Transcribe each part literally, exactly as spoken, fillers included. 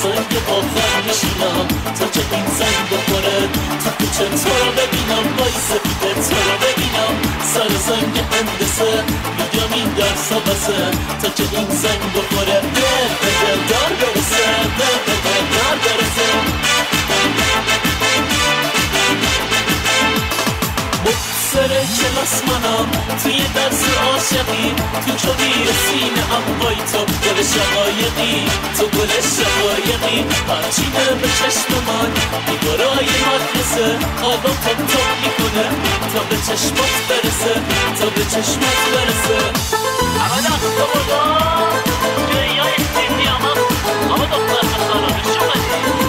سنگ آخر میشینم تا که این زنگ بخوره تو کوچه تو رو ببینم وای سفیده تو رو ببینم سر زنگ هندسه میگم این درسا بسه تا که این زنگ بخوره دل به دل دار برسه دل به دل دار برسه سر کلاس منم توی درس عاشقی تو چوبی سینه ام وای تو گل شقایقی تو گل شقایقی هرچینه به چشم من دیوارای مدرسه آدم تک تک میکنه تا به چشمات برسه تا به چشمات برسه اما دست بابا جایی های سیدی اما اما دختر بسارم شو بدی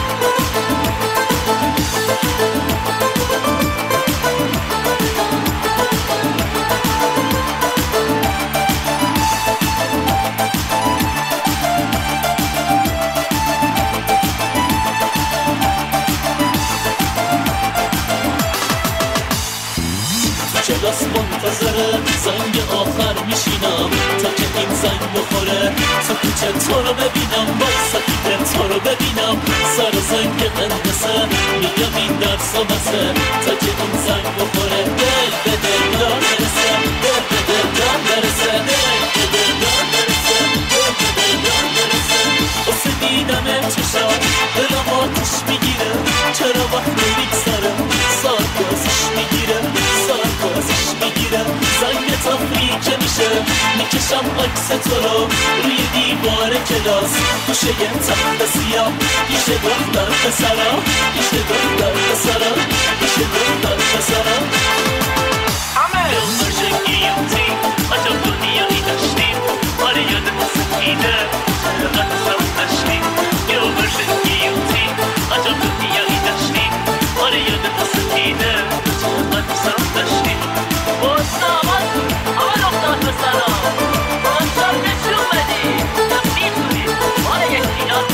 کلاس منتظره زنگ آخر میشینم تا که این زنگ بخوره تو کوچه تو رو ببینم وای سفیده تو رو ببینم سر زنگ هندسه میگم این درسا بسه تا که این زنگ بخوره دل به دل دار برسه دل به دل دار برسه دل به دل دار برسه دل به دل دار برسه واسه دیدن چشات دلم آتش میگیره چرا وقت میگذره ساعت بازش میگیره ساعت بازش میگیره زنگ تفریح میشه میکشم عکس تو رو روی دیوار کلاس گوشه یه تخت سیاه گیشه دختر پسرا گیشه دختر پسرا گیشه دختر پسرا همه دلمر شنگیوتی عجب دنیایی داشتیم آره یادم سکیده چقدر سم داشتیم دلمر شنگیوتی عجب دنیایی داشتیم آره یادم سکیده چقدر سم داشتیم بستامات همه دختر پسرا بستام نشون بدی نم میتونی آره یکی یاد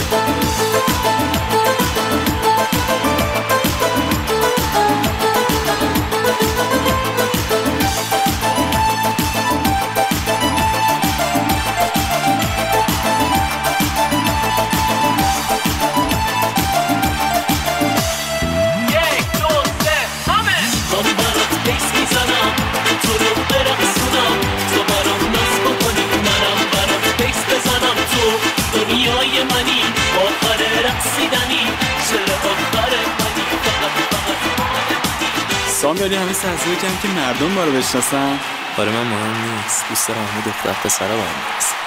دنیای منی آخر رقصیدنی چرا آخر منی فقط فقط سامیالی همین سرزوی کم که مردم ما رو بشناسن. آره من مهم نیست دوست دارم همه دختر پسرا با هم برسن.